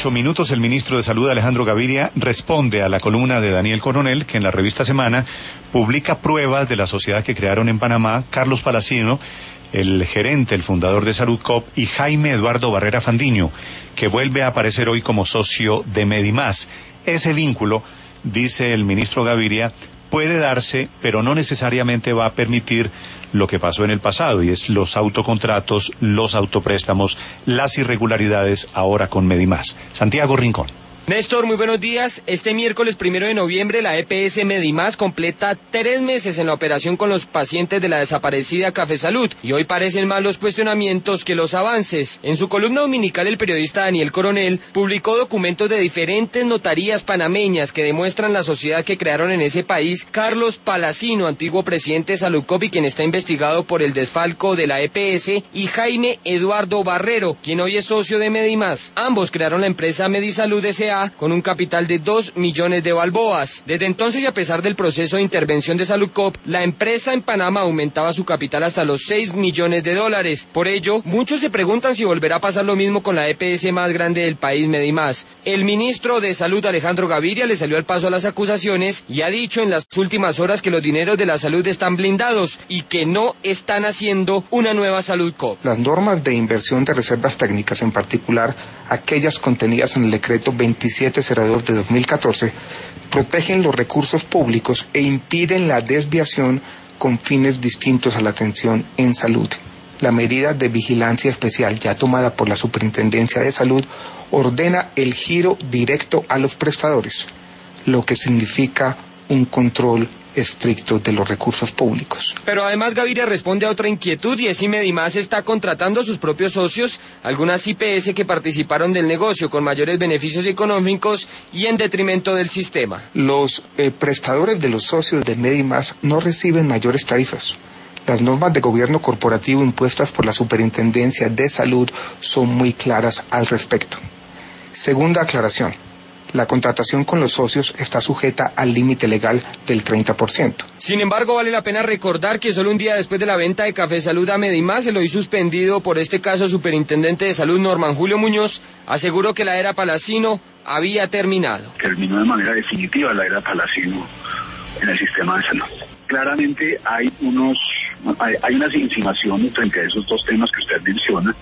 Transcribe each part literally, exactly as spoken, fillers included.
ocho minutos, el ministro de Salud, Alejandro Gaviria, responde a la columna de Daniel Coronel, que en la revista Semana publica pruebas de la sociedad que crearon en Panamá Carlos Palacino, el gerente, el fundador de Saludcop, y Jaime Eduardo Barrera Fandiño, que vuelve a aparecer hoy como socio de Medimás. Ese vínculo, dice el ministro Gaviria, puede darse, pero no necesariamente va a permitir lo que pasó en el pasado, y es los autocontratos, los autopréstamos, las irregularidades ahora con Medimás. Santiago Rincón. Néstor, muy buenos días. Este miércoles primero de noviembre la E P S Medimás completa tres meses en la operación con los pacientes de la desaparecida Café Salud, y hoy parecen más los cuestionamientos que los avances. En su columna dominical, el periodista Daniel Coronel publicó documentos de diferentes notarías panameñas que demuestran la sociedad que crearon en ese país Carlos Palacino, antiguo presidente de Saludcop y quien está investigado por el desfalco de la E P S, y Jaime Eduardo Barrero, quien hoy es socio de Medimás. Ambos crearon la empresa Medisalud S A con un capital de dos millones de balboas. Desde entonces, y a pesar del proceso de intervención de Saludcop, la empresa en Panamá aumentaba su capital hasta los seis millones de dólares. Por ello, muchos se preguntan si volverá a pasar lo mismo con la E P S más grande del país, Medimás. El ministro de Salud, Alejandro Gaviria, le salió al paso a las acusaciones y ha dicho en las últimas horas que los dineros de la salud están blindados y que no están haciendo una nueva Saludcop. Las normas de inversión de reservas técnicas, en particular aquellas contenidas en el decreto veintisiete cero dos de dos mil catorce, protegen los recursos públicos e impiden la desviación con fines distintos a la atención en salud. La medida de vigilancia especial ya tomada por la Superintendencia de Salud ordena el giro directo a los prestadores, lo que significa un control estricto de los recursos públicos. Pero además Gaviria responde a otra inquietud, y es si Medimás está contratando a sus propios socios, algunas I P S que participaron del negocio con mayores beneficios económicos y en detrimento del sistema. Los eh, prestadores de los socios de Medimás no reciben mayores tarifas. Las normas de gobierno corporativo impuestas por la Superintendencia de Salud son muy claras al respecto. Segunda aclaración. La contratación con los socios está sujeta al límite legal del treinta por ciento. Sin embargo, vale la pena recordar que solo un día después de la venta de Café Salud a Medimás, el hoy suspendido por este caso superintendente de salud Norman Julio Muñoz aseguró que la era Palacino había terminado. Terminó de manera definitiva la era Palacino en el sistema de salud. Claramente hay unos, hay, hay unas insinuaciones frente a esos dos temas que usted menciona.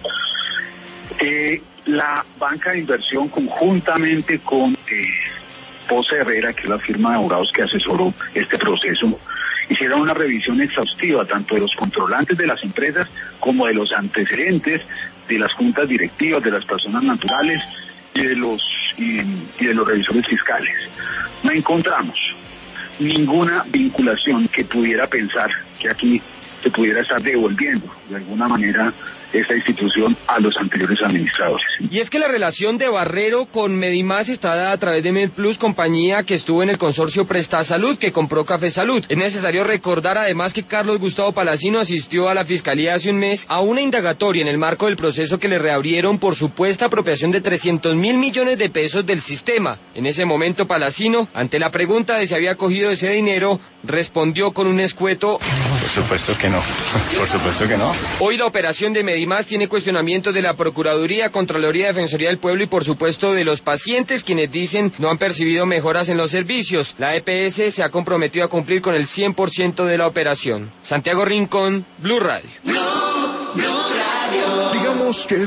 Eh, la banca de inversión, conjuntamente con eh, Pose Herrera, que es la firma de abogados que asesoró este proceso, hicieron una revisión exhaustiva tanto de los controlantes de las empresas como de los antecedentes de las juntas directivas, de las personas naturales y de los, y, y de los revisores fiscales. No encontramos ninguna vinculación que pudiera pensar que aquí se pudiera estar devolviendo de alguna manera esta institución a los anteriores administradores. Y es que la relación de Barrero con Medimás está dada a través de MedPlus, compañía que estuvo en el consorcio Presta Salud, que compró Café Salud. Es necesario recordar además que Carlos Gustavo Palacino asistió a la Fiscalía hace un mes a una indagatoria en el marco del proceso que le reabrieron por supuesta apropiación de trescientos mil millones de pesos del sistema. En ese momento Palacino, ante la pregunta de si había cogido ese dinero, respondió con un escueto: por supuesto que no, por supuesto que no. Hoy la operación de Medimás tiene cuestionamientos de la Procuraduría, Contraloría, Defensoría del Pueblo y por supuesto de los pacientes, quienes dicen no han percibido mejoras en los servicios. La E P S se ha comprometido a cumplir con el cien por ciento de la operación. Santiago Rincón, Blue Radio. Blue, Blue Radio. Digamos que